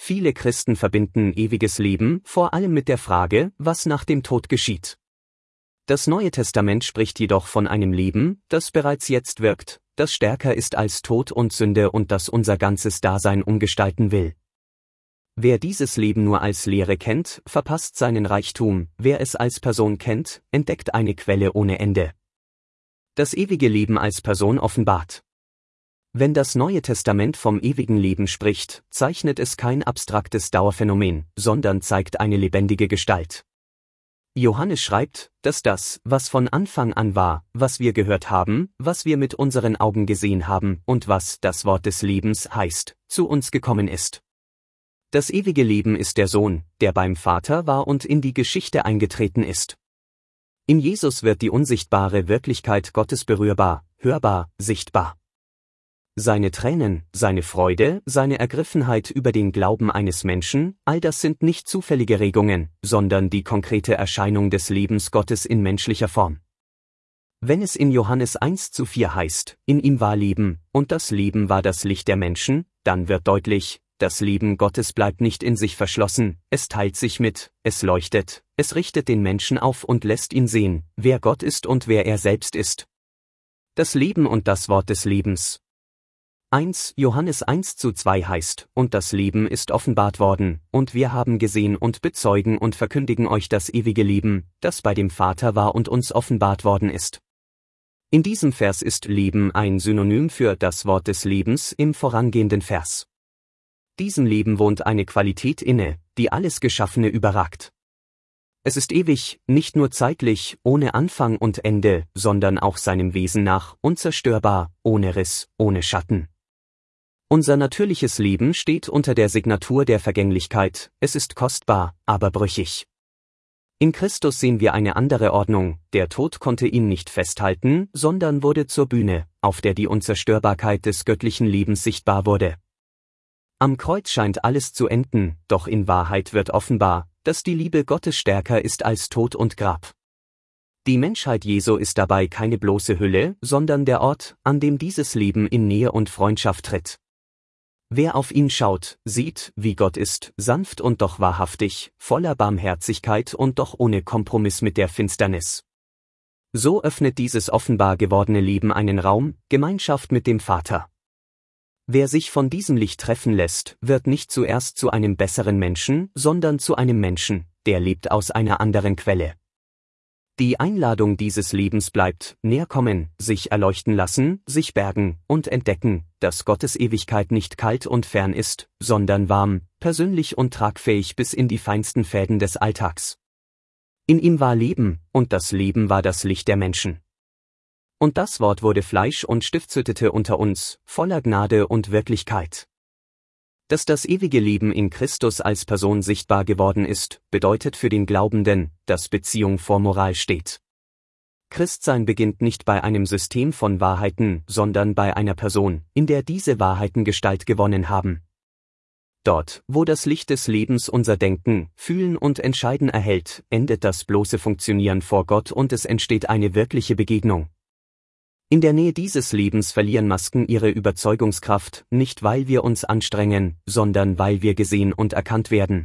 Viele Christen verbinden ewiges Leben vor allem mit der Frage, was nach dem Tod geschieht. Das Neue Testament spricht jedoch von einem Leben, das bereits jetzt wirkt, das stärker ist als Tod und Sünde und das unser ganzes Dasein umgestalten will. Wer dieses Leben nur als Lehre kennt, verpasst seinen Reichtum, wer es als Person kennt, entdeckt eine Quelle ohne Ende. Das ewige Leben als Person offenbart. Wenn das Neue Testament vom ewigen Leben spricht, zeichnet es kein abstraktes Dauerphänomen, sondern zeigt eine lebendige Gestalt. Johannes schreibt, dass das, was von Anfang an war, was wir gehört haben, was wir mit unseren Augen gesehen haben und was das Wort des Lebens heißt, zu uns gekommen ist. Das ewige Leben ist der Sohn, der beim Vater war und in die Geschichte eingetreten ist. In Jesus wird die unsichtbare Wirklichkeit Gottes berührbar, hörbar, sichtbar. Seine Tränen, seine Freude, seine Ergriffenheit über den Glauben eines Menschen, all das sind nicht zufällige Regungen, sondern die konkrete Erscheinung des Lebens Gottes in menschlicher Form. Wenn es in Johannes 1:4 heißt, in ihm war Leben, und das Leben war das Licht der Menschen, dann wird deutlich, das Leben Gottes bleibt nicht in sich verschlossen, es teilt sich mit, es leuchtet, es richtet den Menschen auf und lässt ihn sehen, wer Gott ist und wer er selbst ist. Das Leben und das Wort des Lebens. Johannes 1:2 heißt, und das Leben ist offenbart worden, und wir haben gesehen und bezeugen und verkündigen euch das ewige Leben, das bei dem Vater war und uns offenbart worden ist. In diesem Vers ist Leben ein Synonym für das Wort des Lebens im vorangehenden Vers. Diesem Leben wohnt eine Qualität inne, die alles Geschaffene überragt. Es ist ewig, nicht nur zeitlich, ohne Anfang und Ende, sondern auch seinem Wesen nach, unzerstörbar, ohne Riss, ohne Schatten. Unser natürliches Leben steht unter der Signatur der Vergänglichkeit, es ist kostbar, aber brüchig. In Christus sehen wir eine andere Ordnung, der Tod konnte ihn nicht festhalten, sondern wurde zur Bühne, auf der die Unzerstörbarkeit des göttlichen Lebens sichtbar wurde. Am Kreuz scheint alles zu enden, doch in Wahrheit wird offenbar, dass die Liebe Gottes stärker ist als Tod und Grab. Die Menschheit Jesu ist dabei keine bloße Hülle, sondern der Ort, an dem dieses Leben in Nähe und Freundschaft tritt. Wer auf ihn schaut, sieht, wie Gott ist, sanft und doch wahrhaftig, voller Barmherzigkeit und doch ohne Kompromiss mit der Finsternis. So öffnet dieses offenbar gewordene Leben einen Raum, Gemeinschaft mit dem Vater. Wer sich von diesem Licht treffen lässt, wird nicht zuerst zu einem besseren Menschen, sondern zu einem Menschen, der lebt aus einer anderen Quelle. Die Einladung dieses Lebens bleibt, näher kommen, sich erleuchten lassen, sich bergen und entdecken, dass Gottes Ewigkeit nicht kalt und fern ist, sondern warm, persönlich und tragfähig bis in die feinsten Fäden des Alltags. In ihm war Leben, und das Leben war das Licht der Menschen. Und das Wort wurde Fleisch und stiftshüttete unter uns, voller Gnade und Wirklichkeit. Dass das ewige Leben in Christus als Person sichtbar geworden ist, bedeutet für den Glaubenden, dass Beziehung vor Moral steht. Christsein beginnt nicht bei einem System von Wahrheiten, sondern bei einer Person, in der diese Wahrheiten Gestalt gewonnen haben. Dort, wo das Licht des Lebens unser Denken, Fühlen und Entscheiden erhält, endet das bloße Funktionieren vor Gott und es entsteht eine wirkliche Begegnung. In der Nähe dieses Lebens verlieren Masken ihre Überzeugungskraft, nicht weil wir uns anstrengen, sondern weil wir gesehen und erkannt werden.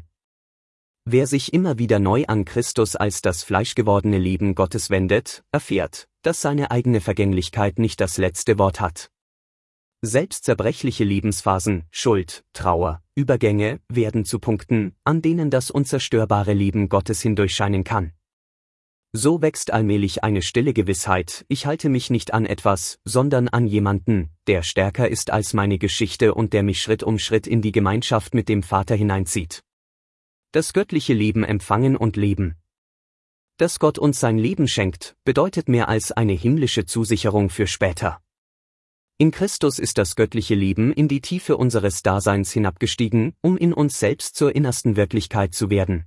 Wer sich immer wieder neu an Christus als das fleischgewordene Leben Gottes wendet, erfährt, dass seine eigene Vergänglichkeit nicht das letzte Wort hat. Selbst zerbrechliche Lebensphasen, Schuld, Trauer, Übergänge werden zu Punkten, an denen das unzerstörbare Leben Gottes hindurchscheinen kann. So wächst allmählich eine stille Gewissheit, ich halte mich nicht an etwas, sondern an jemanden, der stärker ist als meine Geschichte und der mich Schritt um Schritt in die Gemeinschaft mit dem Vater hineinzieht. Das göttliche Leben empfangen und leben. Dass Gott uns sein Leben schenkt, bedeutet mehr als eine himmlische Zusicherung für später. In Christus ist das göttliche Leben in die Tiefe unseres Daseins hinabgestiegen, um in uns selbst zur innersten Wirklichkeit zu werden.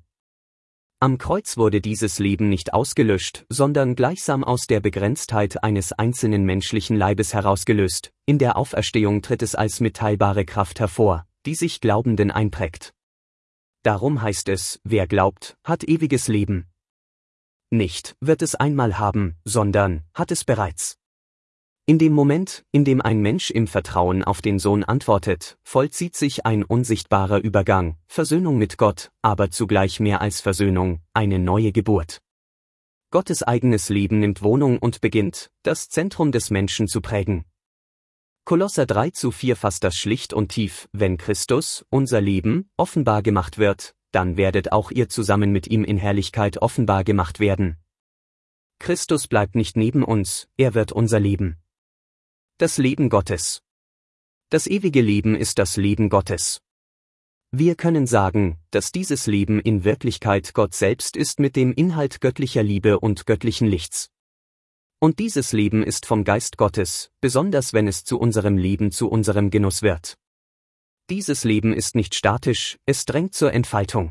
Am Kreuz wurde dieses Leben nicht ausgelöscht, sondern gleichsam aus der Begrenztheit eines einzelnen menschlichen Leibes herausgelöst, in der Auferstehung tritt es als mitteilbare Kraft hervor, die sich Glaubenden einprägt. Darum heißt es, wer glaubt, hat ewiges Leben. Nicht, wird es einmal haben, sondern, hat es bereits. In dem Moment, in dem ein Mensch im Vertrauen auf den Sohn antwortet, vollzieht sich ein unsichtbarer Übergang, Versöhnung mit Gott, aber zugleich mehr als Versöhnung, eine neue Geburt. Gottes eigenes Leben nimmt Wohnung und beginnt, das Zentrum des Menschen zu prägen. Kolosser 3:4 fasst das schlicht und tief: Wenn Christus, unser Leben, offenbar gemacht wird, dann werdet auch ihr zusammen mit ihm in Herrlichkeit offenbar gemacht werden. Christus bleibt nicht neben uns, er wird unser Leben. Das Leben Gottes. Das ewige Leben ist das Leben Gottes. Wir können sagen, dass dieses Leben in Wirklichkeit Gott selbst ist mit dem Inhalt göttlicher Liebe und göttlichen Lichts. Und dieses Leben ist vom Geist Gottes, besonders wenn es zu unserem Leben, zu unserem Genuss wird. Dieses Leben ist nicht statisch, es drängt zur Entfaltung.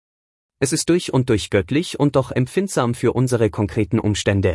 Es ist durch und durch göttlich und doch empfindsam für unsere konkreten Umstände.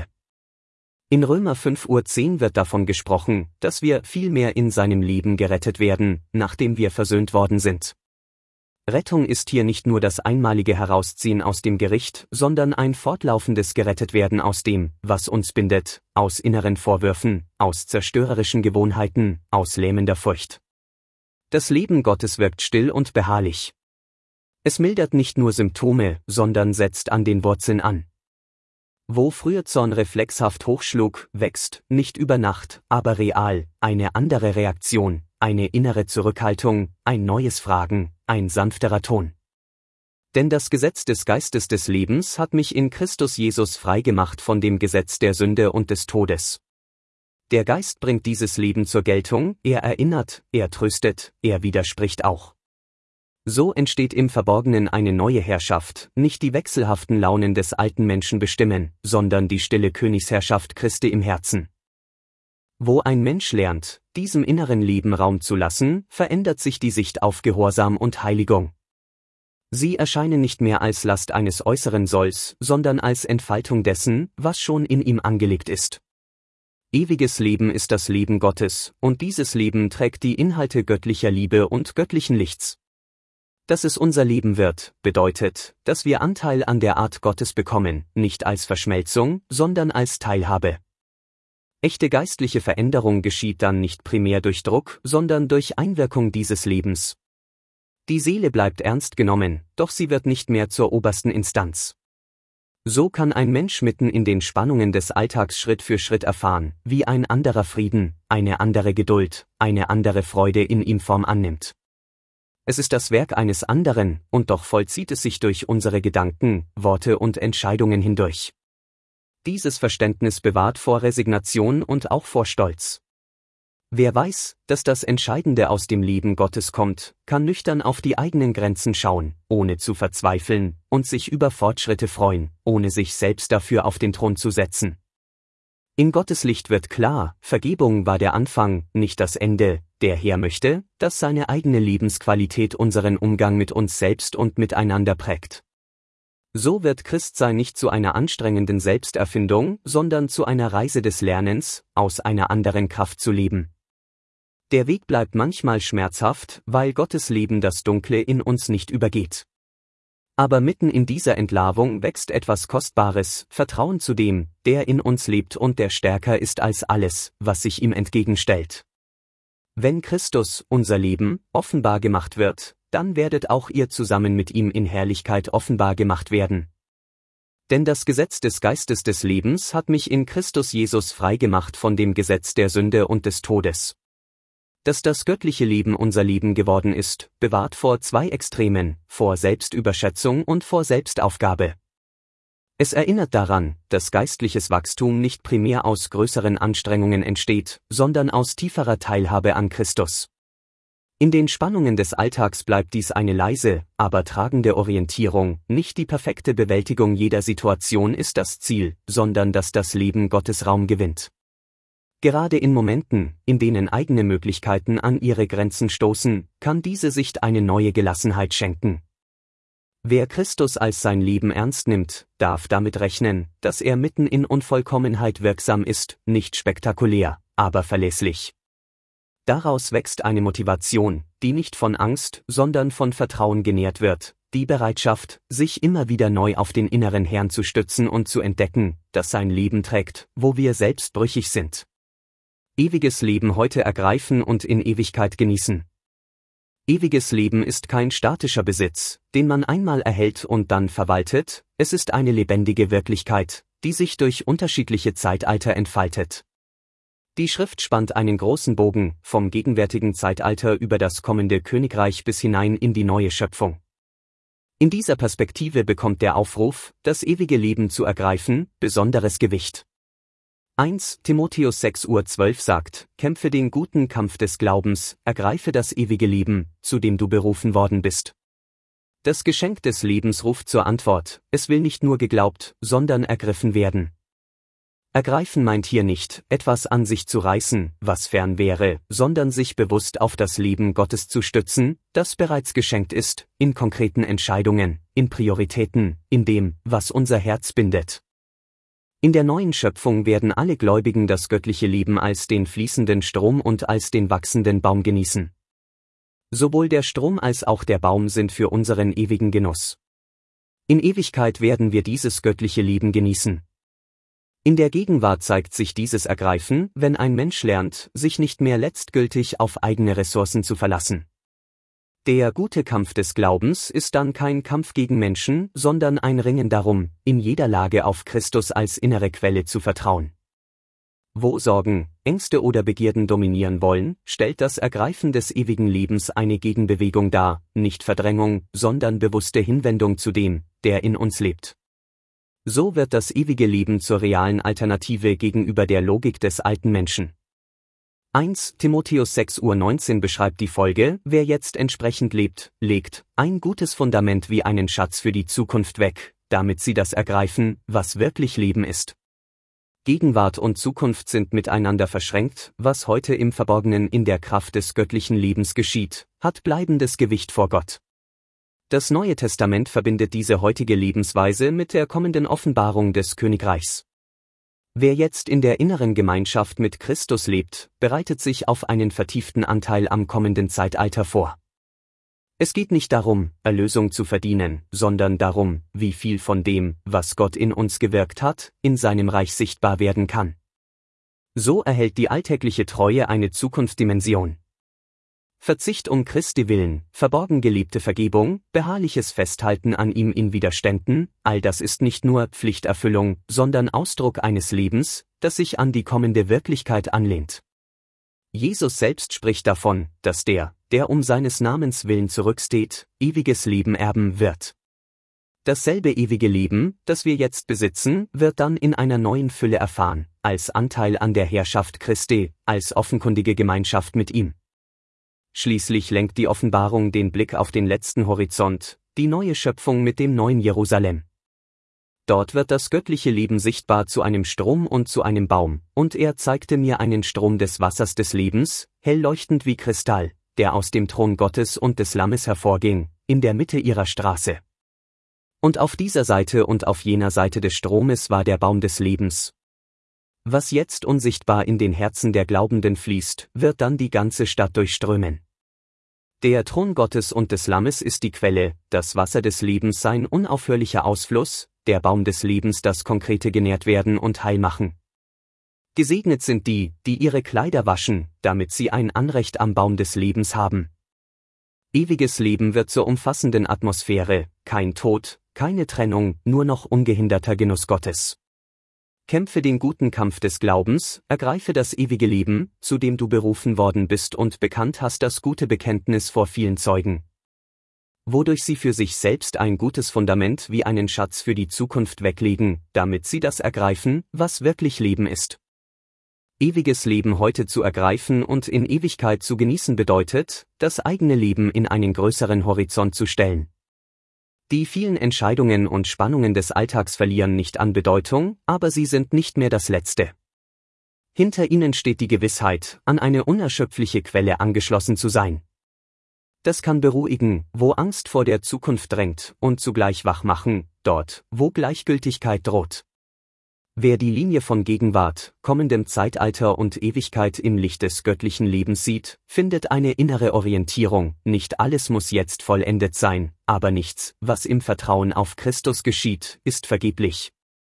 In Römer 5:10 wird davon gesprochen, dass wir vielmehr in seinem Leben gerettet werden, nachdem wir versöhnt worden sind. Rettung ist hier nicht nur das einmalige Herausziehen aus dem Gericht, sondern ein fortlaufendes Gerettetwerden aus dem, was uns bindet, aus inneren Vorwürfen, aus zerstörerischen Gewohnheiten, aus lähmender Furcht. Das Leben Gottes wirkt still und beharrlich. Es mildert nicht nur Symptome, sondern setzt an den Wurzeln an. Wo früher Zorn reflexhaft hochschlug, wächst, nicht über Nacht, aber real, eine andere Reaktion, eine innere Zurückhaltung, ein neues Fragen, ein sanfterer Ton. Denn das Gesetz des Geistes des Lebens hat mich in Christus Jesus freigemacht von dem Gesetz der Sünde und des Todes. Der Geist bringt dieses Leben zur Geltung, er erinnert, er tröstet, er widerspricht auch. So entsteht im Verborgenen eine neue Herrschaft, nicht die wechselhaften Launen des alten Menschen bestimmen, sondern die stille Königsherrschaft Christi im Herzen. Wo ein Mensch lernt, diesem inneren Leben Raum zu lassen, verändert sich die Sicht auf Gehorsam und Heiligung. Sie erscheinen nicht mehr als Last eines äußeren Solls, sondern als Entfaltung dessen, was schon in ihm angelegt ist. Ewiges Leben ist das Leben Gottes, und dieses Leben trägt die Inhalte göttlicher Liebe und göttlichen Lichts. Dass es unser Leben wird, bedeutet, dass wir Anteil an der Art Gottes bekommen, nicht als Verschmelzung, sondern als Teilhabe. Echte geistliche Veränderung geschieht dann nicht primär durch Druck, sondern durch Einwirkung dieses Lebens. Die Seele bleibt ernst genommen, doch sie wird nicht mehr zur obersten Instanz. So kann ein Mensch mitten in den Spannungen des Alltags Schritt für Schritt erfahren, wie ein anderer Frieden, eine andere Geduld, eine andere Freude in ihm Form annimmt. Es ist das Werk eines anderen, und doch vollzieht es sich durch unsere Gedanken, Worte und Entscheidungen hindurch. Dieses Verständnis bewahrt vor Resignation und auch vor Stolz. Wer weiß, dass das Entscheidende aus dem Leben Gottes kommt, kann nüchtern auf die eigenen Grenzen schauen, ohne zu verzweifeln, und sich über Fortschritte freuen, ohne sich selbst dafür auf den Thron zu setzen. In Gottes Licht wird klar, Vergebung war der Anfang, nicht das Ende. Der Herr möchte, dass seine eigene Lebensqualität unseren Umgang mit uns selbst und miteinander prägt. So wird Christsein nicht zu einer anstrengenden Selbsterfindung, sondern zu einer Reise des Lernens, aus einer anderen Kraft zu leben. Der Weg bleibt manchmal schmerzhaft, weil Gottes Leben das Dunkle in uns nicht übergeht. Aber mitten in dieser Entlarvung wächst etwas Kostbares, Vertrauen zu dem, der in uns lebt und der stärker ist als alles, was sich ihm entgegenstellt. Wenn Christus, unser Leben, offenbar gemacht wird, dann werdet auch ihr zusammen mit ihm in Herrlichkeit offenbar gemacht werden. Denn das Gesetz des Geistes des Lebens hat mich in Christus Jesus freigemacht von dem Gesetz der Sünde und des Todes. Dass das göttliche Leben unser Leben geworden ist, bewahrt vor zwei Extremen, vor Selbstüberschätzung und vor Selbstaufgabe. Es erinnert daran, dass geistliches Wachstum nicht primär aus größeren Anstrengungen entsteht, sondern aus tieferer Teilhabe an Christus. In den Spannungen des Alltags bleibt dies eine leise, aber tragende Orientierung, nicht die perfekte Bewältigung jeder Situation ist das Ziel, sondern dass das Leben Gottes Raum gewinnt. Gerade in Momenten, in denen eigene Möglichkeiten an ihre Grenzen stoßen, kann diese Sicht eine neue Gelassenheit schenken. Wer Christus als sein Leben ernst nimmt, darf damit rechnen, dass er mitten in Unvollkommenheit wirksam ist, nicht spektakulär, aber verlässlich. Daraus wächst eine Motivation, die nicht von Angst, sondern von Vertrauen genährt wird, die Bereitschaft, sich immer wieder neu auf den inneren Herrn zu stützen und zu entdecken, dass sein Leben trägt, wo wir selbst brüchig sind. Ewiges Leben heute ergreifen und in Ewigkeit genießen. Ewiges Leben ist kein statischer Besitz, den man einmal erhält und dann verwaltet, es ist eine lebendige Wirklichkeit, die sich durch unterschiedliche Zeitalter entfaltet. Die Schrift spannt einen großen Bogen, vom gegenwärtigen Zeitalter über das kommende Königreich bis hinein in die neue Schöpfung. In dieser Perspektive bekommt der Aufruf, das ewige Leben zu ergreifen, besonderes Gewicht. 1 Timotheus 6:12 sagt, kämpfe den guten Kampf des Glaubens, ergreife das ewige Leben, zu dem du berufen worden bist. Das Geschenk des Lebens ruft zur Antwort, es will nicht nur geglaubt, sondern ergriffen werden. Ergreifen meint hier nicht, etwas an sich zu reißen, was fern wäre, sondern sich bewusst auf das Leben Gottes zu stützen, das bereits geschenkt ist, in konkreten Entscheidungen, in Prioritäten, in dem, was unser Herz bindet. In der neuen Schöpfung werden alle Gläubigen das göttliche Leben als den fließenden Strom und als den wachsenden Baum genießen. Sowohl der Strom als auch der Baum sind für unseren ewigen Genuss. In Ewigkeit werden wir dieses göttliche Leben genießen. In der Gegenwart zeigt sich dieses Ergreifen, wenn ein Mensch lernt, sich nicht mehr letztgültig auf eigene Ressourcen zu verlassen. Der gute Kampf des Glaubens ist dann kein Kampf gegen Menschen, sondern ein Ringen darum, in jeder Lage auf Christus als innere Quelle zu vertrauen. Wo Sorgen, Ängste oder Begierden dominieren wollen, stellt das Ergreifen des ewigen Lebens eine Gegenbewegung dar, nicht Verdrängung, sondern bewusste Hinwendung zu dem, der in uns lebt. So wird das ewige Leben zur realen Alternative gegenüber der Logik des alten Menschen. 1 Timotheus 6:19 beschreibt die Folge, wer jetzt entsprechend lebt, legt ein gutes Fundament wie einen Schatz für die Zukunft weg, damit sie das ergreifen, was wirklich Leben ist. Gegenwart und Zukunft sind miteinander verschränkt, was heute im Verborgenen in der Kraft des göttlichen Lebens geschieht, hat bleibendes Gewicht vor Gott. Das Neue Testament verbindet diese heutige Lebensweise mit der kommenden Offenbarung des Königreichs. Wer jetzt in der inneren Gemeinschaft mit Christus lebt, bereitet sich auf einen vertieften Anteil am kommenden Zeitalter vor. Es geht nicht darum, Erlösung zu verdienen, sondern darum, wie viel von dem, was Gott in uns gewirkt hat, in seinem Reich sichtbar werden kann. So erhält die alltägliche Treue eine Zukunftsdimension. Verzicht um Christi willen, verborgen geliebte Vergebung, beharrliches Festhalten an ihm in Widerständen, all das ist nicht nur Pflichterfüllung, sondern Ausdruck eines Lebens, das sich an die kommende Wirklichkeit anlehnt. Jesus selbst spricht davon, dass der um seines Namens willen zurücksteht, ewiges Leben erben wird. Dasselbe ewige Leben, das wir jetzt besitzen, wird dann in einer neuen Fülle erfahren, als Anteil an der Herrschaft Christi, als offenkundige Gemeinschaft mit ihm. Schließlich lenkt die Offenbarung den Blick auf den letzten Horizont, die neue Schöpfung mit dem neuen Jerusalem. Dort wird das göttliche Leben sichtbar zu einem Strom und zu einem Baum, und er zeigte mir einen Strom des Wassers des Lebens, hell leuchtend wie Kristall, der aus dem Thron Gottes und des Lammes hervorging, in der Mitte ihrer Straße. Und auf dieser Seite und auf jener Seite des Stromes war der Baum des Lebens. Was jetzt unsichtbar in den Herzen der Glaubenden fließt, wird dann die ganze Stadt durchströmen. Der Thron Gottes und des Lammes ist die Quelle, das Wasser des Lebens sein unaufhörlicher Ausfluss, der Baum des Lebens das konkrete genährt werden und heil machen. Gesegnet sind die, die ihre Kleider waschen, damit sie ein Anrecht am Baum des Lebens haben. Ewiges Leben wird zur umfassenden Atmosphäre, kein Tod, keine Trennung, nur noch ungehinderter Genuss Gottes. Kämpfe den guten Kampf des Glaubens, ergreife das ewige Leben, zu dem du berufen worden bist und bekannt hast das gute Bekenntnis vor vielen Zeugen. Wodurch sie für sich selbst ein gutes Fundament wie einen Schatz für die Zukunft weglegen, damit sie das ergreifen, was wirklich Leben ist. Ewiges Leben heute zu ergreifen und in Ewigkeit zu genießen bedeutet, das eigene Leben in einen größeren Horizont zu stellen. Die vielen Entscheidungen und Spannungen des Alltags verlieren nicht an Bedeutung, aber sie sind nicht mehr das Letzte. Hinter ihnen steht die Gewissheit, an eine unerschöpfliche Quelle angeschlossen zu sein. Das kann beruhigen, wo Angst vor der Zukunft drängt, und zugleich wach machen, dort, wo Gleichgültigkeit droht. Wer die Linie von Gegenwart, kommendem Zeitalter und Ewigkeit im Licht des göttlichen Lebens sieht, findet eine innere Orientierung. Nicht alles muss jetzt vollendet sein, aber nichts, was im Vertrauen auf Christus geschieht, ist vergeblich.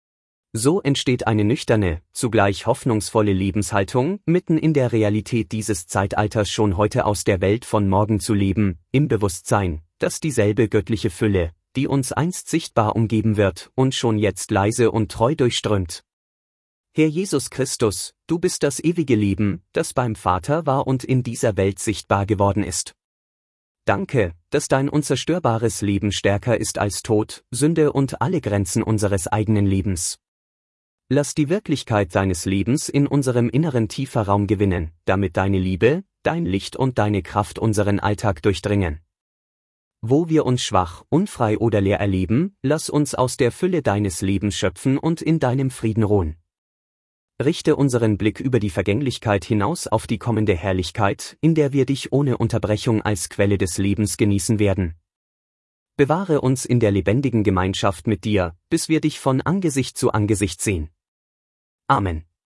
So entsteht eine nüchterne, zugleich hoffnungsvolle Lebenshaltung, mitten in der Realität dieses Zeitalters schon heute aus der Welt von morgen zu leben, im Bewusstsein, dass dieselbe göttliche Fülle, die uns einst sichtbar umgeben wird, uns schon jetzt leise und treu durchströmt. Herr Jesus Christus, du bist das ewige Leben, das beim Vater war und in dieser Welt sichtbar geworden ist. Danke, dass dein unzerstörbares Leben stärker ist als Tod, Sünde und alle Grenzen unseres eigenen Lebens. Lass die Wirklichkeit deines Lebens in unserem Inneren tiefer Raum gewinnen, damit deine Liebe, dein Licht und deine Kraft unseren Alltag durchdringen. Wo wir uns schwach, unfrei oder leer erleben, lass uns aus der Fülle deines Lebens schöpfen und in deinem Frieden ruhen. Richte unseren Blick über die Vergänglichkeit hinaus auf die kommende Herrlichkeit, in der wir dich ohne Unterbrechung als Quelle des Lebens genießen werden. Bewahre uns in der lebendigen Gemeinschaft mit dir, bis wir dich von Angesicht zu Angesicht sehen. Amen.